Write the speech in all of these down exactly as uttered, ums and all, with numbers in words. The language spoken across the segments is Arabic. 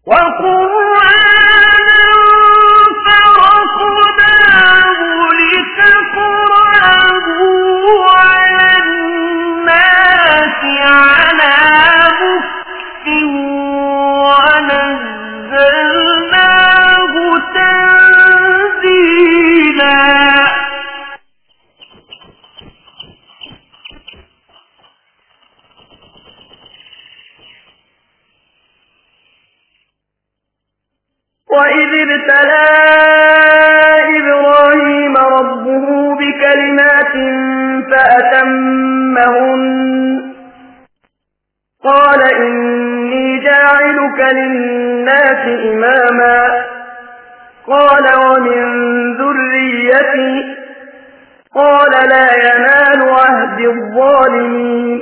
وقرآنا فرقناه لتقرأه على الناس على مكث ونزلناه تنزيلا. وإذ ابتلى إبراهيم ربه بكلمات فأتمهن قال إني جاعلك للناس إماما قال ومن ذريتي قال لا ينال عهد الظالمين.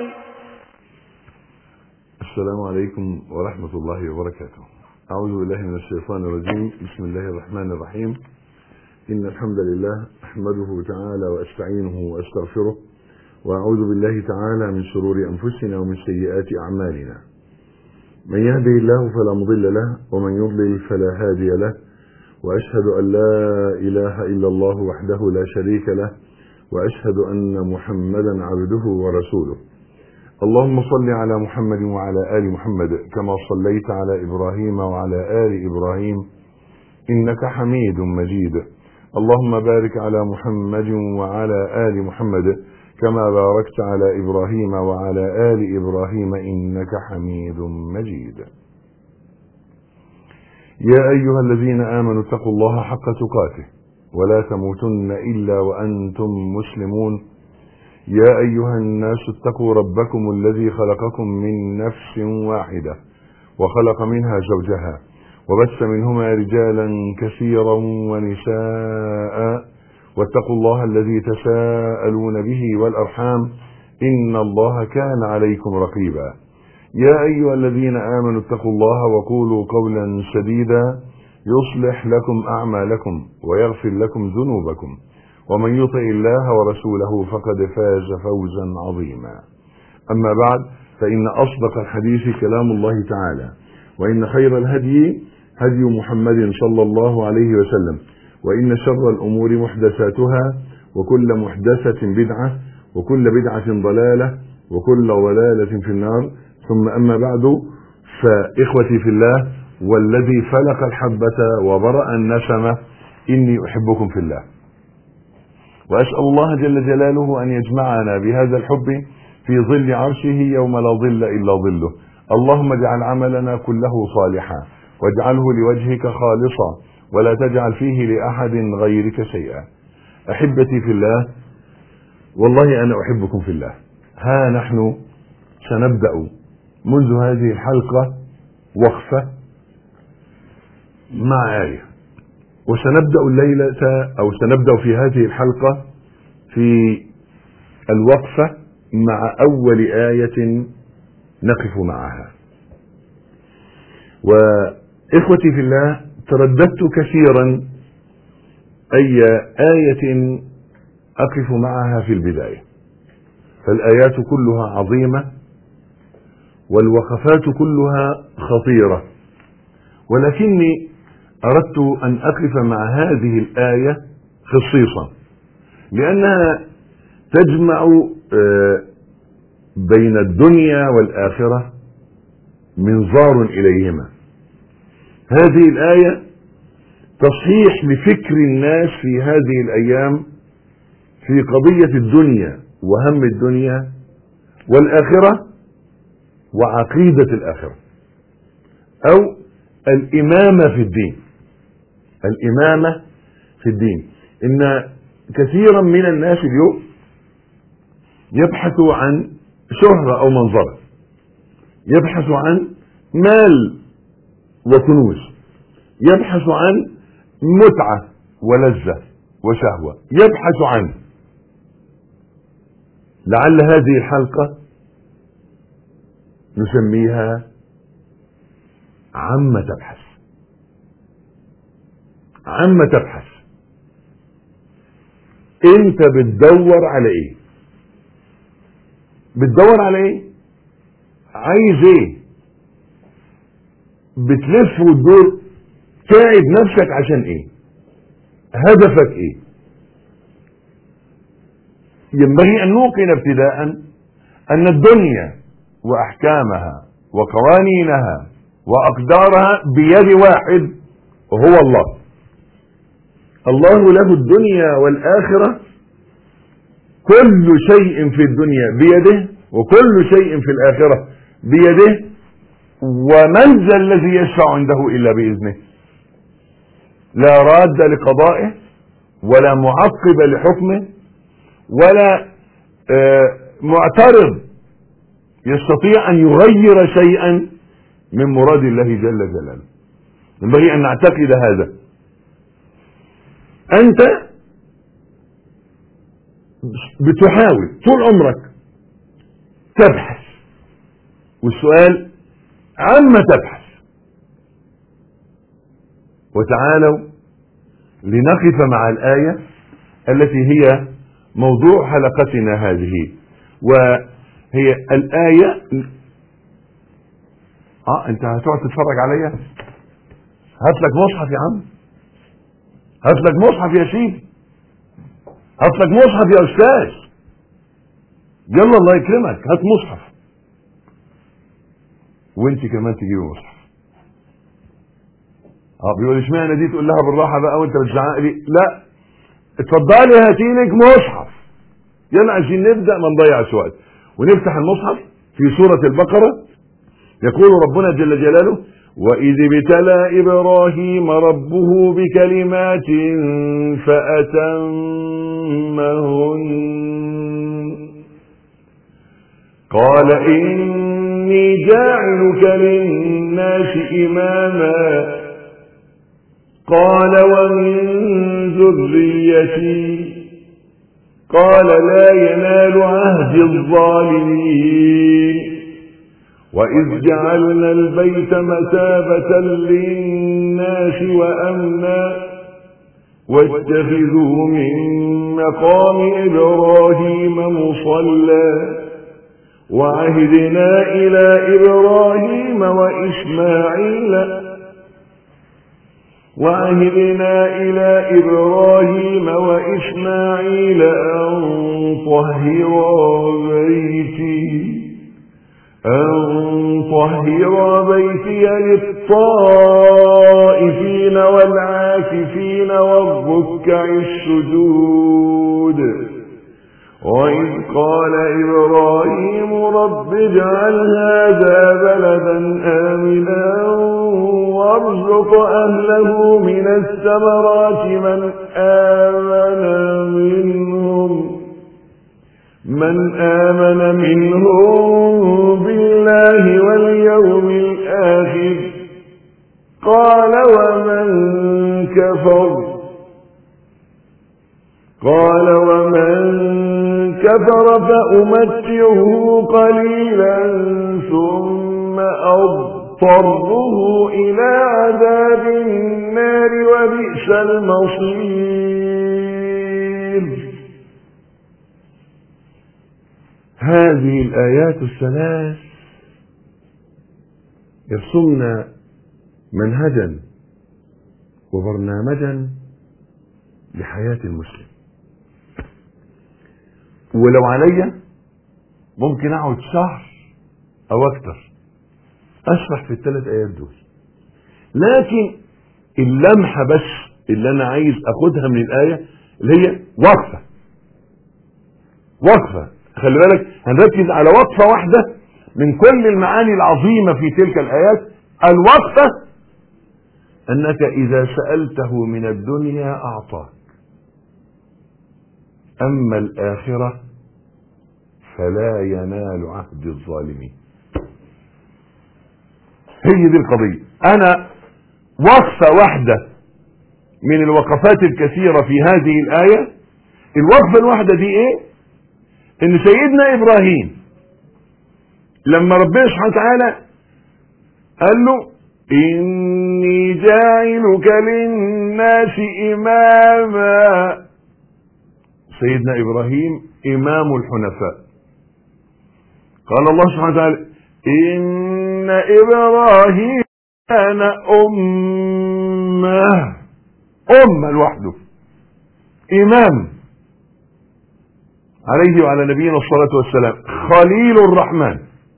السلام عليكم ورحمة الله وبركاته. أعوذ بالله من الشيطان الرجيم. بسم الله الرحمن الرحيم. إن الحمد لله أحمده تعالى وأستعينه وأستغفره وأعوذ بالله تعالى من شرور أنفسنا ومن سيئات أعمالنا. من يهده الله فلا مضل له ومن يضلل فلا هادي له، وأشهد أن لا إله إلا الله وحده لا شريك له، وأشهد أن محمدا عبده ورسوله. اللهم صل على محمد وعلى آل محمد كما صليت على إبراهيم وعلى آل إبراهيم إنك حميد مجيد. اللهم بارك على محمد وعلى آل محمد كما باركت على إبراهيم وعلى آل إبراهيم إنك حميد مجيد. يا أيها الذين آمنوا اتقوا الله حق تقاته ولا تموتن إلا وأنتم مسلمون. يا أيها الناس اتقوا ربكم الذي خلقكم من نفس واحدة وخلق منها زوجها وبث منهما رجالا كثيرا ونساء واتقوا الله الذي تساءلون به والأرحام إن الله كان عليكم رقيبا. يا أيها الذين آمنوا اتقوا الله وقولوا قولا سديدا يصلح لكم أعمالكم ويغفر لكم ذنوبكم، ومن يطع الله ورسوله فقد فاز فوزا عظيما. أما بعد، فإن أصدق الحديث كلام الله تعالى، وإن خير الهدي هدي محمد صلى الله عليه وسلم، وإن شر الأمور محدثاتها، وكل محدثة بدعة، وكل بدعة ضلالة، وكل ضلالة في النار. ثم أما بعد، فإخوتي في الله والذي فلق الحبة وبرأ النسمة إني أحبكم في الله، وأسأل الله جل جلاله أن يجمعنا بهذا الحب في ظل عرشه يوم لا ظل إلا ظله. اللهم اجعل عملنا كله صالحا واجعله لوجهك خالصا ولا تجعل فيه لأحد غيرك شيئا. أحبتي في الله، والله أنا أحبكم في الله. ها نحن سنبدأ منذ هذه الحلقة وقفة مع آية، وسنبدأ الليلة أو سنبدأ في هذه الحلقة في الوقفة مع أول آية نقف معها. وإخوتي في الله، ترددت كثيرا أي آية أقف معها في البداية، فالآيات كلها عظيمة والوقفات كلها خطيرة، ولكني أردت أن أقف مع هذه الآية خصيصا لأنها تجمع بين الدنيا والآخرة منظار إليهما. هذه الآية تصحيح لفكر الناس في هذه الأيام في قضية الدنيا وهم الدنيا والآخرة وعقيدة الآخرة، أو الإمامة في الدين. الإمامة في الدين. إن كثيرا من الناس اليوم يبحث عن شهرة أو منظرة، يبحث عن مال وكنوز، يبحث عن متعة ولذة وشهوة، يبحث عن. لعل هذه الحلقة نسميها عم تبحث. عم تبحث، انت بتدور على ايه؟ بتدور على ايه؟ عايز ايه؟ بتلف وتدور تعب نفسك عشان ايه؟ هدفك ايه؟ ينبغي ان نوقن ابتداء ان الدنيا واحكامها وقوانينها واقدارها بيد واحد وهو الله. الله له الدنيا والاخره، كل شيء في الدنيا بيده وكل شيء في الاخره بيده، ومن ذا الذي يشفع عنده الا باذنه؟ لا راد لقضائه ولا معقب لحكمه ولا آه معترض يستطيع ان يغير شيئا من مراد الله جل جلاله. ينبغي ان نعتقد هذا. انت بتحاول طول عمرك تبحث، والسؤال عما تبحث. وتعالوا لنقف مع الآية التي هي موضوع حلقتنا هذه، وهي الآية. اه انت هتقعد تتفرج عليا؟ هات لك مصحف يا عم، هات لك مصحف يا سيدي، هات لك مصحف يا استاذ، يلا الله يكرمك هات مصحف، وانت كمان تجيبي مصحف. اه بيقول اشمعنى دي؟ تقول لها بالراحه بقى وانت بتزعق لي. لا، اتفضلي هاتي لك مصحف، يلا عشان نبدا ما نضيعش وقت. ونفتح المصحف في سوره البقره. يقول ربنا جل جلاله: وإذ ابتلى إبراهيم ربه بكلمات فأتمهن قال إني جاعلك للناس إماما قال ومن ذريتي قال لا ينال عهد الظالمين وإذ جعلنا البيت مثابة للناس وأمنا واتخذوا من مقام إبراهيم مصلى وعهدنا إلى إبراهيم وإسماعيل وعهدنا إلى إبراهيم وإسماعيل أن طهرا بيتي أن طهر بيتي للطائفين والعاكفين والركع السجود وإذ قال إبراهيم رب اجعل هذا بلدا آمنا وارزق أهله من الثمرات من آمن منهم من آمن منهم بالله واليوم الآخر قال ومن كفر قال ومن كفر فأمتعه قليلا ثم أضطره إلى عذاب النار وبئس المصير. هذه الآيات الثلاث يرسمنا منهجا وبرنامجا لحياة المسلم. ولو عليا ممكن اقعد شهر او اكتر اشرح في الثلاث ايات دول، لكن اللمحة بس اللي انا عايز اخدها من الآية اللي هي وقفة وقفة خلي بالك، هنركز على وقفة واحدة من كل المعاني العظيمة في تلك الآيات. الوقفة أنك إذا سألته من الدنيا أعطاك، أما الآخرة فلا ينال عهد الظالمين. هي دي القضية. أنا وقفة واحدة من الوقفات الكثيرة في هذه الآية، الوقفة الواحدة دي إيه؟ ان سيدنا ابراهيم لما ربنا سبحانه وتعالى قال له اني جاعلك للناس اماما، سيدنا ابراهيم امام الحنفاء. قال الله سبحانه وتعالى ان ابراهيم أنا أمة أمة لوحده إمام عليه وعلى نبينا الصلاة والسلام خليل الرحمن.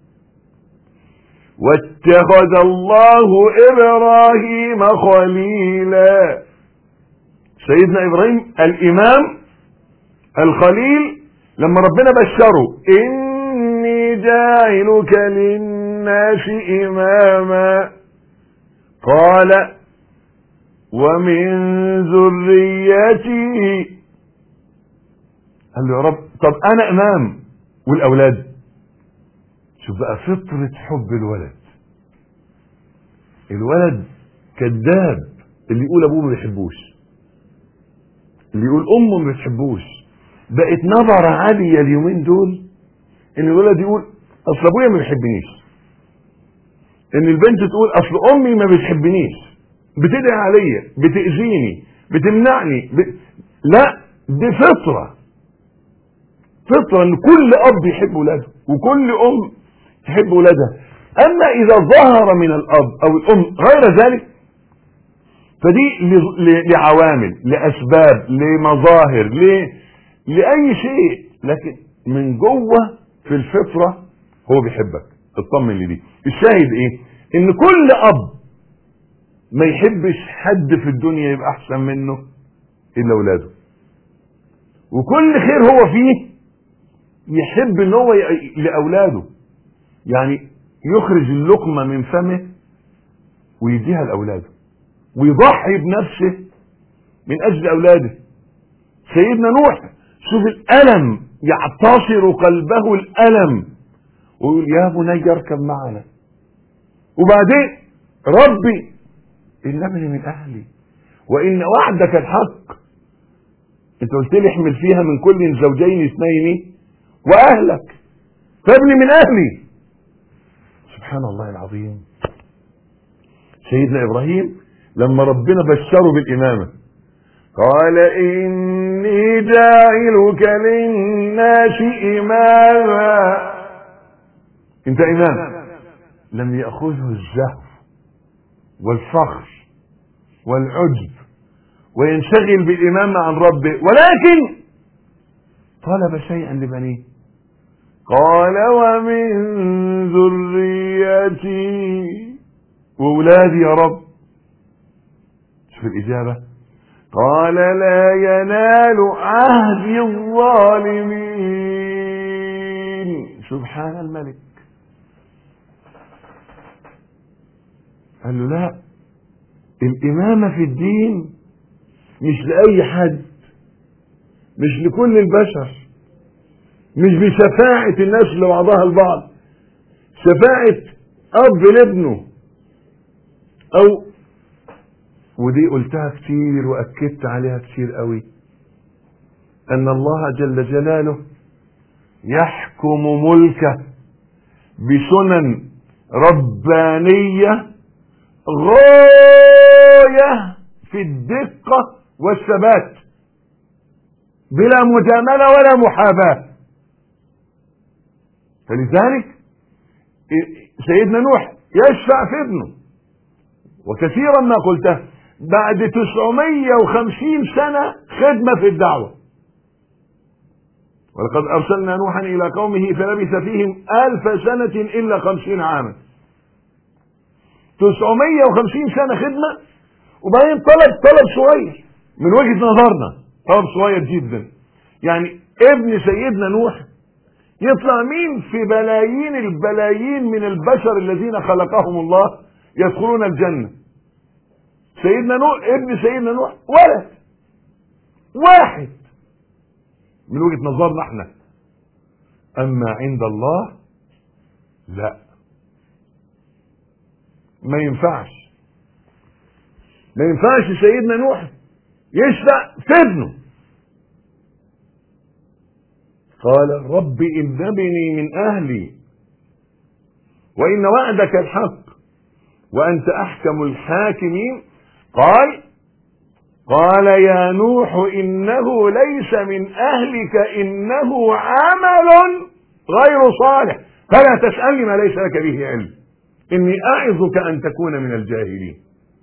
واتخذ الله إبراهيم خليلا. سيدنا إبراهيم الإمام الخليل لما ربنا بشره إني جاعلك للناس إماما قال ومن ذريتي. قال له يا رب طب أنا إمام والأولاد. شوف بقى فطرة حب الولد. الولد كذاب اللي يقول أبوه ما بيحبوش، اللي يقول أمه ما بتحبوش. بقت نظرة عالية اليومين دول إن الولد يقول أصل أبويا ما بيحبنيش، إن البنت تقول أصل أمي ما بتحبنيش، بتدعي عليا، بتأذيني، بتمنعني ب... لا، دي فطرة فطرة إن كل أب يحب ولاده وكل أم تحب ولادها. أما إذا ظهر من الأب أو الأم غير ذلك فدي لعوامل، لأسباب، لمظاهر، ل... لأي شيء، لكن من جوه في الفطرة هو بيحبك. اطمن لدي. الشاهد ايه؟ ان كل اب ما يحبش حد في الدنيا يبقى احسن منه الا ولاده، وكل خير هو فيه يحب ان هو ي... لاولاده، يعني يخرج اللقمة من فمه ويديها لاولاده ويضحي بنفسه من اجل اولاده. سيدنا نوح شوف الالم، يعتصر قلبه الالم ويقول يا بني اركب معنا. وبعدين ربي ان ابني من اهلي وان وعدك الحق، انت قلت لي احمل فيها من كل زوجين اثنين واهلك، فابني من اهلي. سبحان الله العظيم. سيدنا ابراهيم لما ربنا بشره بالامامه قال إني جاعلك للناس إماما. انت إمام. لم يأخذه الزهو والفخر والعجب وينشغل بالإمامة عن ربه، ولكن طلب شيئا لبنيه. قال ومن ذريتي، وولادي يا رب. شوف الإجابة، قال لا ينال عهد الظالمين. سبحان الملك. قال له لا، الإمامة في الدين مش لأي حد، مش لكل البشر، مش بشفاعة الناس لبعضها البعض، شفاعة أب لابنه. أو ودي قلتها كتير وأكدت عليها كتير قوي، أن الله جل جلاله يحكم ملكه بسنن ربانية غاية في الدقة والثبات بلا مجاملة ولا محاباة. فلذلك سيدنا نوح يشفع في ابنه، وكثيرا ما قلته بعد تسعمية وخمسين سنة خدمة في الدعوة. ولقد أرسلنا نوحا إلى قومه فلبث فيهم ألف سنة إلا خمسين عاما. تسعمية وخمسين سنة خدمة، وبعدين طلب طلب صغير من وجهة نظرنا، طلب صغير جدا. يعني ابن سيدنا نوح يطلع مين في بلايين البلايين من البشر الذين خلقهم الله يدخلون الجنة؟ سيدنا نوح، ابن سيدنا نوح ولد واحد من وجهة نظرنا احنا. اما عند الله لا، ما ينفعش ما ينفعش سيدنا نوح يشفع في ابنه. قال رب إن ابني من أهلي وإن وعدك الحق وأنت أحكم الحاكمين. قال قال يا نوح إنه ليس من أهلك إنه عمل غير صالح فلا تسألني ما ليس لك به علم. إني أعظك أن تكون من الجاهلين.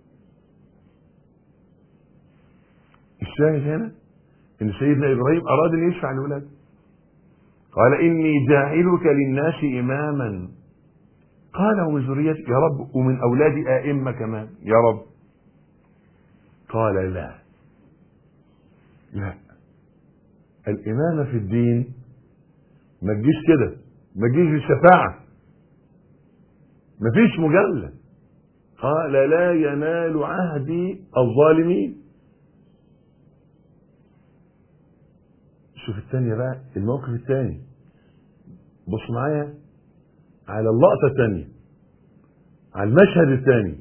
الشاهد هنا إن سيدنا إبراهيم أراد أن يشفع لأولاده. قال إني جاعلك للناس إماما. قال ومن ذريتك يا رب ومن أولادي أئمة كمان يا رب. قال لا لا، الإمامة في الدين ما تجيش كده، ما تجيش بالشفاعة، ما فيش مجاملة. قال لا ينال عهدي الظالمين. شوف الثانية بقى، الموقف الثاني، بص معايا على اللقطة الثانية، على المشهد الثاني.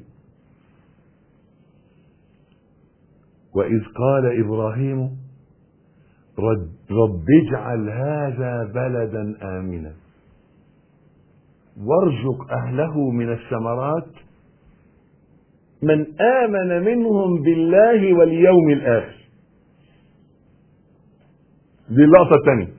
وإذ قال إبراهيم رب اجعل هذا بلدا آمنا وارزق أهله من الثمرات من آمن منهم بالله واليوم الآخر. دي اللقطة الثانية،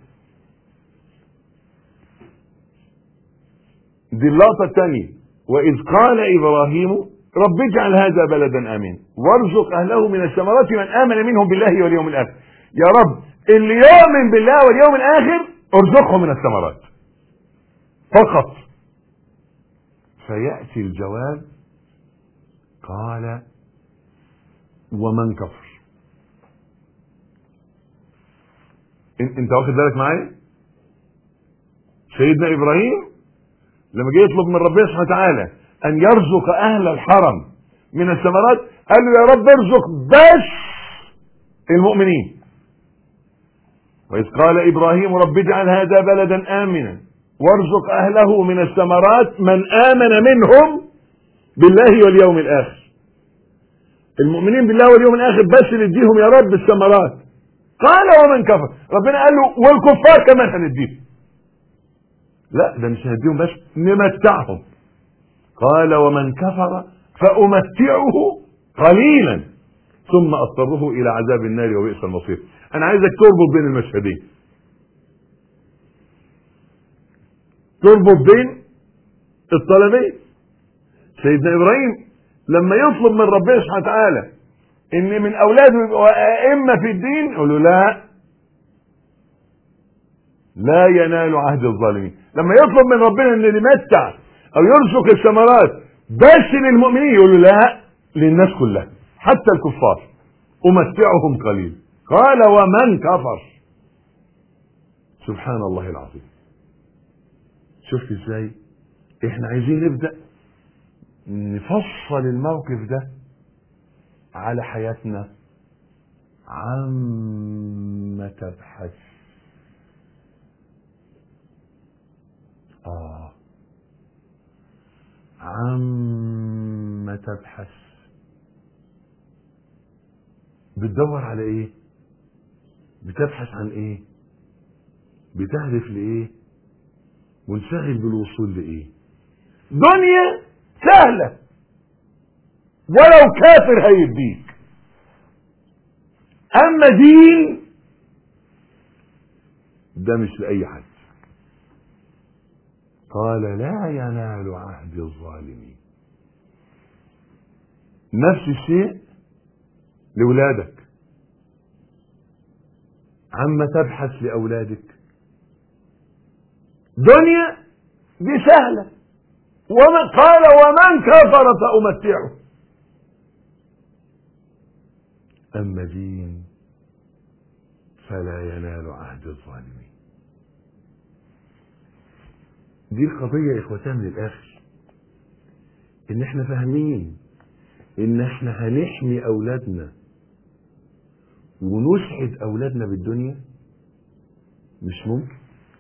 دي اللقطة الثانية. وإذ قال إبراهيم رب اجعل هذا بلدا آمنا وارزق أهله من الثمرات من آمن منهم بالله واليوم الآخر. يا رب اللي يؤمن بالله واليوم الآخر ارزقه من الثمرات فقط. فيأتي الجواب قال ومن كفر. انت واخد بالك معايا؟ سيدنا إبراهيم لما جه يطلب من ربنا سبحانه وتعالى أن يرزق أهل الحرم من الثمرات قال له يا رب ارزق بس المؤمنين. وإذ قال إبراهيم رب اجعل هذا بلدا آمنا وارزق أهله من الثمرات من آمن منهم بالله واليوم الآخر. المؤمنين بالله واليوم الآخر بس اللي اديهم يا رب الثمرات. قال ومن كفر، ربنا قال له والكفار كمان هنديهم. لا ده مش هنديهم بس، نمتعهم. قال ومن كفر فأمتعه قليلا ثم أضطره إلى عذاب النار وبئس المصير. أنا عايزك تربط بين المشهدين، تربط بين الطلبين. سيدنا إبراهيم لما يطلب من ربنا سبحانه وتعالى إن من أولاده يبقوا أئمة في الدين يقول له لا لا ينال عهد الظالمين. لما يطلب من ربنا إن يمتع أو يرزق الثمرات بس للمؤمنين يقول له لا للناس كلها حتى الكفار أمتعهم قليل. قال ومن كفر. سبحان الله العظيم. شفت ازاي احنا عايزين نبدأ نفصل الموقف ده على حياتنا. عم تبحث آه عم تبحث، بتدور على ايه؟ بتبحث عن ايه؟ بتهدف لايه؟ منشغل بالوصول لايه؟ دنيا سهلة ولو كافر هيديك، اما دين ده مش لأي حد. قال لا ينال عهد الظالمين. نفس الشيء لأولادك. عما تبحث لأولادك دنيا دي سهلة. ومن قال ومن كفر فأمتعه، أما دين فلا ينال عهد الظالمين. دي القضية يا إخوتان من الآخر، إن إحنا فاهمين إن إحنا هنحمي أولادنا ونسعد أولادنا بالدنيا. مش ممكن.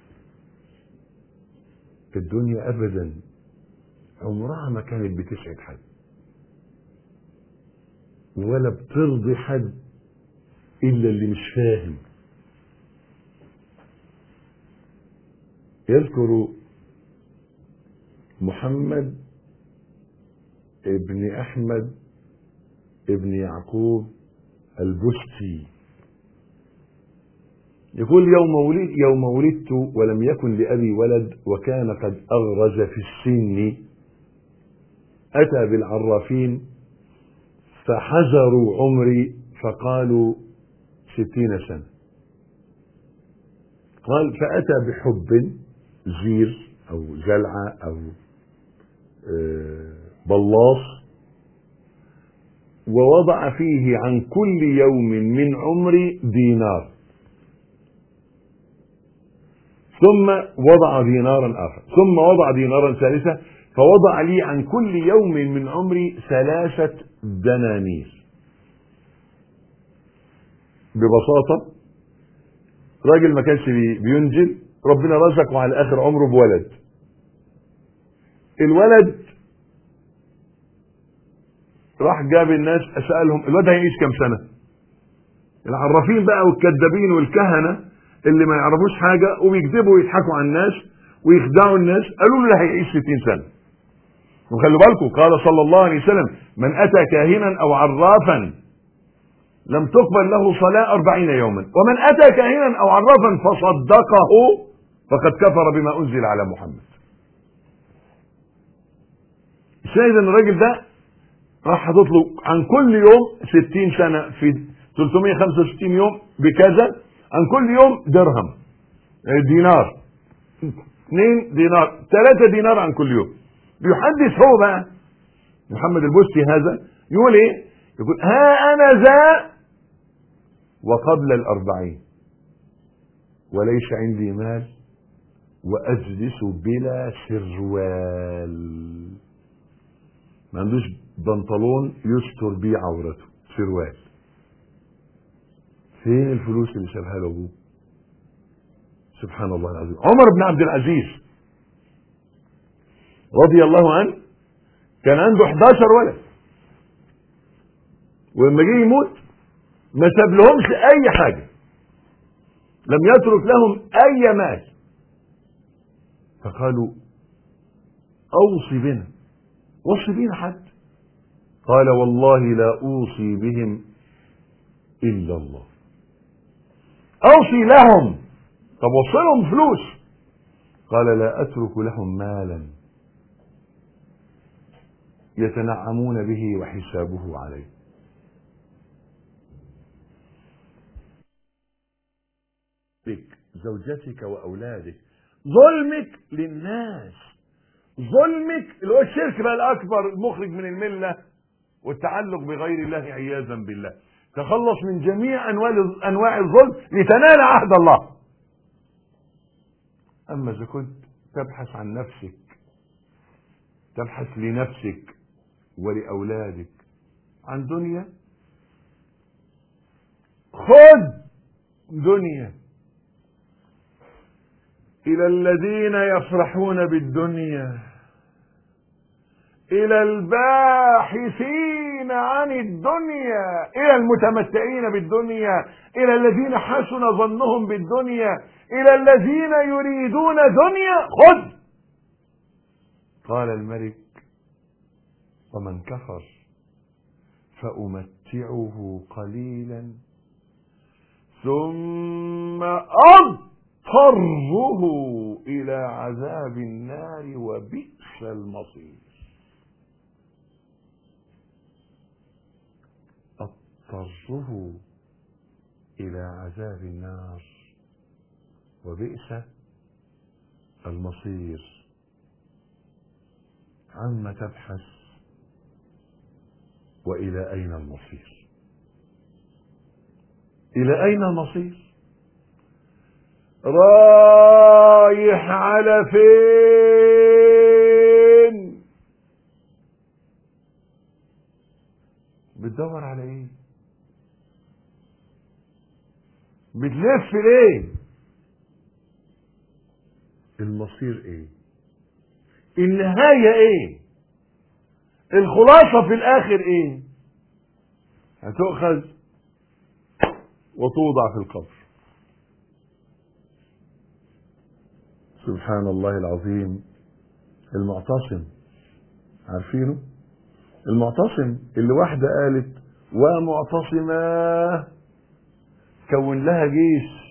الدنيا أبدا عمرها ما كانت بتسعد حد ولا بترضي حد إلا اللي مش فاهم. يذكر محمد ابن أحمد ابن يعقوب البستي يقول يوم ولدت يوم ولدت ولم يكن لأبي ولد وكان قد أغرز في السن أتى بالعرافين فحزروا عمري فقالوا ستين سنة. قال فأتى بحب زير أو جلعة أو بلاص ووضع فيه عن كل يوم من عمري دينار، ثم وضع دينارا آخر، ثم وضع دينارا ثالثة، فوضع لي عن كل يوم من عمري ثلاثة دنانير. ببساطة راجل ما كانش بينجل، ربنا رزقه على آخر عمره بولد. الولد راح جاب الناس سألهم الولد هيعيش كام سنة؟ العرافين بقى والكذابين والكهنة اللي ما يعرفوش حاجة وبيكذبوا ويضحكوا على الناس ويخدعوا الناس قالوا له هيعيش ستين سنة. وخلوا بالكم قال صلى الله عليه وسلم من أتى كاهنا أو عرافا لم تقبل له صلاة أربعين يوما، ومن أتى كاهنا أو عرافا فصدقه فقد كفر بما أنزل على محمد. الشاهد ان الراجل ده راح حاطط له عن كل يوم ستين سنة في ثلاثمائة وخمسة وستين يوم بكذا، عن كل يوم درهم دينار، اثنين دينار، ثلاثة دينار عن كل يوم. بيحدث هو بقى محمد البستي هذا يقول ايه؟ يقول ها انا ذا وقبل الاربعين وليس عندي مال واجلس بلا سروال. ما عندوش بنطلون يستر بيه عورته، سروال. فين الفلوس اللي سابها له ابوه؟ سبحان الله العظيم. عمر بن عبد العزيز رضي الله عنه كان عنده احداشر ولد، ولما جه يموت ما ساب لهمش اي حاجه، لم يترك لهم اي مال. فقالوا اوصي بنا، وصي بينا حد. قال والله لا اوصي بهم الا الله. اوصي لهم، طب وصلهم فلوس. قال لا اترك لهم مالا يتنعمون به وحسابه عليه. بك زوجتك واولادك، ظلمك للناس، ظلمك اللي هو الشرك بقى الاكبر المخرج من المله والتعلق بغير الله عياذا بالله. تخلص من جميع انواع انواع الظلم لتنال عهد الله. اما اذا كنت تبحث عن نفسك، تبحث لنفسك ولاولادك عن دنيا، خذ دنيا. الى الذين يفرحون بالدنيا، الى الباحثين عن الدنيا، الى المتمتعين بالدنيا، الى الذين حسن ظنهم بالدنيا، الى الذين يريدون دنيا، خذ. قال الملك ومن كفر فأمتعه قليلا ثم أضطره إلى عذاب النار وبئس المصير. أضطره إلى عذاب النار وبئس المصير. عما تبحث وإلى أين المصير؟ إلى أين المصير؟ رايح على فين؟ بتدور على ايه؟ بتلف ليه؟ المصير ايه؟ النهاية ايه؟ الخلاصة في الاخر ايه؟ هتؤخذ وتوضع في القبر. سبحان الله العظيم. المعتصم، عارفينه؟ المعتصم اللي واحدة قالت ومعتصمة كون لها جيش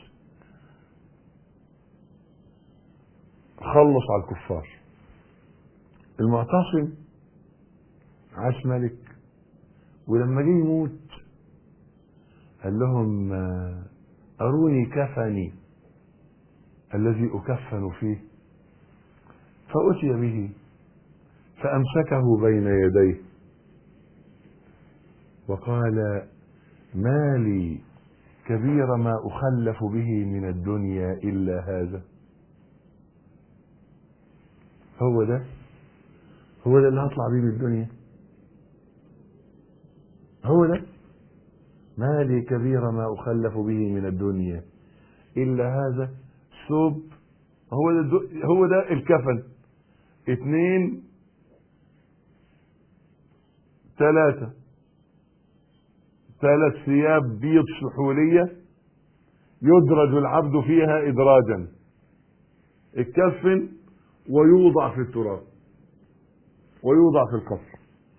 خلص على الكفار. المعتصم عاش ملك، ولما جه يموت قال لهم أروني كفني الذي أكفن فيه، فأتي به فأمسكه بين يديه وقال ما لي كبير ما أخلف به من الدنيا إلا هذا. هو ده هو ده اللي هطلع بيه من الدنيا، هو ده ما لي كبير ما أخلف به من الدنيا إلا هذا ثوب. هو ده هو ده الكفن. اثنين ثلاثة ثلاث ثياب بيض سحولية يدرج العبد فيها إدراجا، الكفن ويوضع في التراب ويوضع في القبر.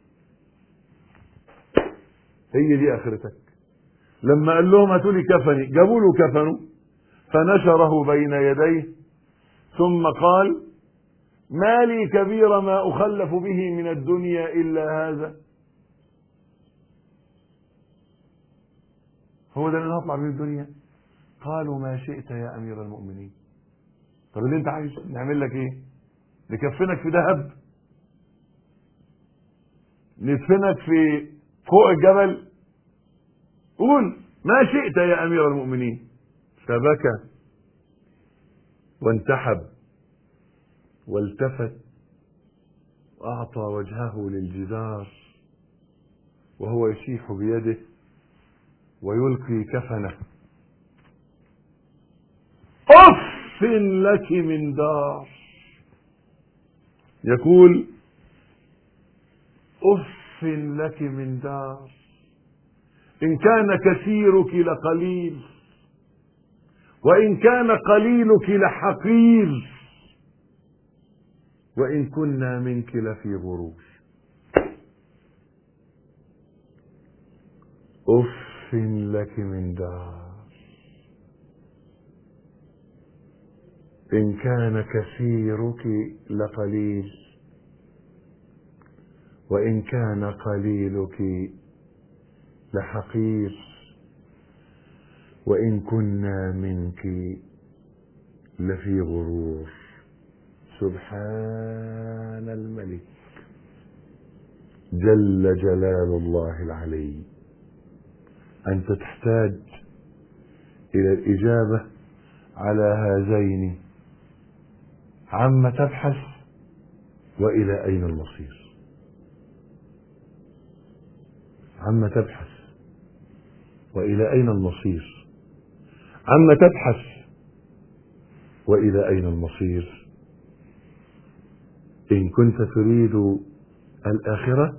هي دي آخرتك. لما قال لهم هاتوا لي كفني جابوا له كفنه فنشره بين يديه ثم قال ما لي كبير ما أخلف به من الدنيا إلا هذا. هو ده اللي هطلع من الدنيا. قالوا ما شئت يا أمير المؤمنين. طب اللي انت عايز نعمل لك ايه؟ نكفنك في ذهب؟ ندفنك في فوق الجبل؟ قول ما شئت يا أمير المؤمنين. فبكى وانتحب والتفت وأعطى وجهه للجدار وهو يشيح بيده ويلقي كفنه. أف لك من دار. يقول أف لك من دار إن كان كثيرك لقليل وإن كان قليلك لحقير وإن كنا منك لفي غرور. أف لك من دار إن كان كثيرك لقليل وإن كان قليلك لحقير وإن كنا منك لفي غرور. سبحان الملك جل جلال الله العلي. أنت تحتاج إلى الإجابة على هذين: عما تبحث وإلى أين المصير. عما تبحث وإلى أين المصير. عما تبحث وإلى أين المصير. إن كنت تريد الآخرة،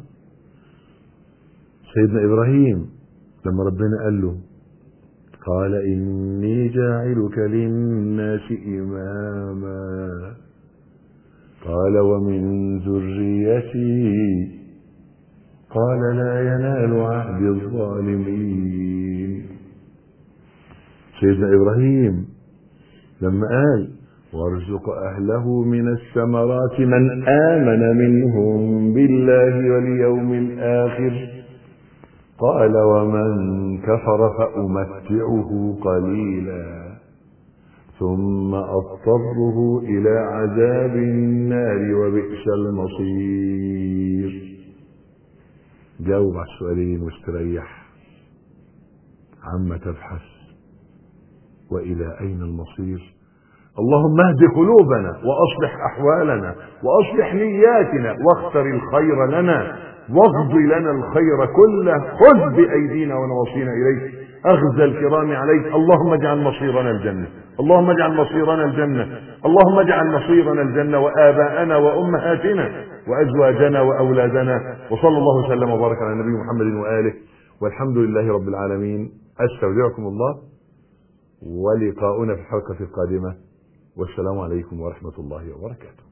سيدنا إبراهيم لما ربنا قال له قال إني جاعلك للناس إماما قال ومن ذريتي قال لا ينال عهد الظالمين. سيدنا إبراهيم لما قال وارزق أهله من الثمرات من آمن منهم بالله واليوم الآخر قال ومن كفر فأمتعه قليلا ثم أضطره إلى عذاب النار وبئس المصير. جاوب على السؤالين واستريح. عما تبحث وإلى أين المصير. اللهم اهد قلوبنا وأصلح أحوالنا وأصلح نياتنا واختر الخير لنا واغض لنا الخير كله. خذ بأيدينا ونواصينا إليك أخذ الكرام عليك. اللهم اجعل مصيرنا الجنة. اللهم اجعل مصيرنا الجنة. اللهم اجعل مصيرنا الجنة وآباءنا وأمهاتنا وأزواجنا وأولادنا. وصلى الله وسلم وبارك على النبي محمد وآله والحمد لله رب العالمين. أستودعكم الله ولقاؤنا في الحلقة القادمة والسلام عليكم ورحمة الله وبركاته.